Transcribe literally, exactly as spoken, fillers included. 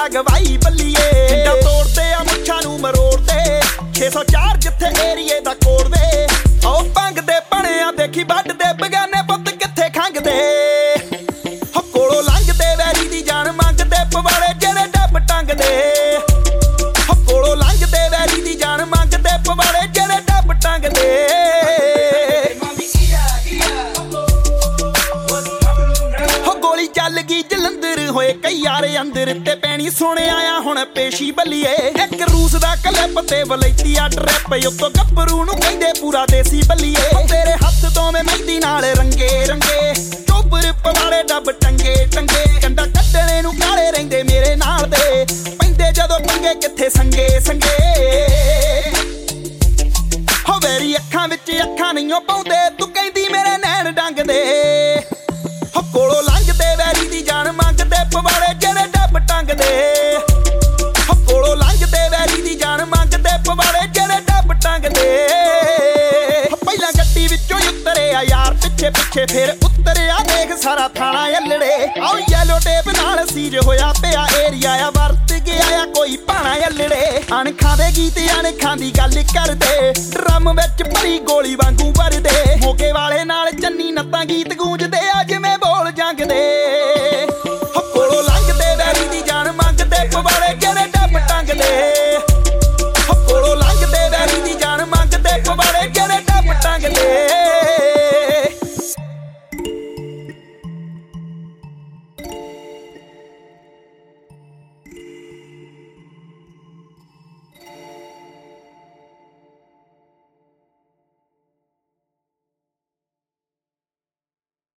ਆ ਗਵਾਈ ਬੱਲੀਏ ਡੰਡਾ ਤੋੜਦੇ ਆ ਮੁੱਛਾਂ ਨੂੰ ਮਰੋੜਦੇ ਛੇ ਸੌ ਚਾਰ ਜਿੱਥੇ ਏਰੀਏ ਦਾ ਕੋੜਦੇ ਉਹ ਭੰਗਦੇ ਬਣਿਆ ਦੇਖੀ ਵੱਢਦੇ ਬਗਾਨੇ ਪੁੱਤ ਕਿੱਥੇ ਖੰਗਦੇ ਹੋ ਕੋਲੋਂ ਲੰਘਦੇ ਵੈਰੀ ਦੀ ਜਾਨ ਮੰਗਦੇ ਪਵਾੜੇ ਜਿਹੜੇ ਡੱਬ ਟੰਗਦੇ ਹੋ ਕੋਲੋਂ ਲੰਘਦੇ ਵੈਰੀ ਦੀ ਜਾਨ ਮੰਗਦੇ ਪਵਾੜੇ ਜਿਹੜੇ ਡੱਬ ਟੰਗਦੇ ਹੋ ਗੋਲੀ ਚੱਲ ਗਈ ਜਲੰਧਰ ਹੋਏ ਕਈ ਯਾਰ ਅੰਦਰ ਤੇ ਪੈਣੀ ਸੁਣਿਆ ਆ ਹੁਣ ਪੇਸ਼ੀ ਬੱਲੀਏ ਇੱਕ ਰੂਸ ਦਾ ਕਲਿੱਪ ਤੇ ਵਲੈਤੀ ਆ ਟਰੈਪ ਉੱਤੋਂ ਗੱਭਰੂ ਨੂੰ ਕਹਿੰਦੇ ਪੂਰਾ ਦੇਸੀ ਬੱਲੀਏ ਤੇਰੇ ਹੱਥ ਦੋਵੇਂ ਮਹਿੰਦੀ ਨਾਲ ਰੰਗੇ ਰੰਗੇ ਚੋਬਰ ਪਵਾੜੇ ਡੱਬ ਟੰਗੇ ਟੰਗੇ ਕੰਡਾ ਕੱਢਣੇ ਨੂੰ ਕਾਲੇ ਰਹਿੰਦੇ ਮੇਰੇ ਨਾਲ ਦੇ ਪੈਂਦੇ ਜਦੋਂ ਟੰਗੇ ਕਿੱਥੇ ਸੰਗੇ ਸੰਗੇ ਹੋ ਵੈਰੀ ਅੱਖਾਂ ਵਿੱਚ ਅੱਖਾਂ ਨਹੀਂ ਪਾਉਂਦੇ ਤੂੰ ਕਹਿੰਦੀ ਮੇਰੇ ਨੈਣ ਡੰਗਦੇ ਹੋ ਕੋਲੋਂ ਲੰਘਦੇ ਵੈਰੀ ਦੀ ਜਾਨ ਮੰਗਦੇ ਪਵਾੜੇ ਜਿਹੜੇ ਡੱਬ ਟੰਗਦੇ ਹੋ ਕੋਲੋਂ ਲੰਘਦੇ ਵੈਰੀ ਦੀ ਜਾਨ ਮੰਗਦੇ ਪਵਾੜੇ ਜਿਹੜੇ ਡੱਬ ਟੰਗਦੇ ਪਹਿਲਾਂ ਗੱਡੀ ਵਿੱਚੋਂ ਉਤਰੇ ਆ ਯਾਰ ਪਿੱਛੇ ਪਿੱਛੇ ਫਿਰ ਉਤਰਿਆ ਦੇਖ ਸਾਰਾ ਥਾਣਾ ਅਲੜੇ ਆਓ ਯੈਲੋ ਟੇਪ ਨਾਲ ਸੀਜ ਹੋਇਆ ਪਿਆ ਏਰੀਆ ਆ ਵਰਤ ਗਿਆ ਆ ਕੋਈ ਭਾਣਾ ਅਲੜੇ ਅਣਖਾਂ ਦੇ ਗੀਤ ਅਣਖਾਂ ਦੀ ਗੱਲ ਕਰਦੇ ਡਰਮ ਵਿੱਚ ਭਰੀ ਗੋਲੀ ਵਾਂਗੂ ਵਰਦੇ ਮੋਗੇ ਵਾਲੇ ਨਾਲ ਚੰਨੀ ਨੱਤਾਂ ਗੀਤ ਗੂੰਜਦੇ ਆ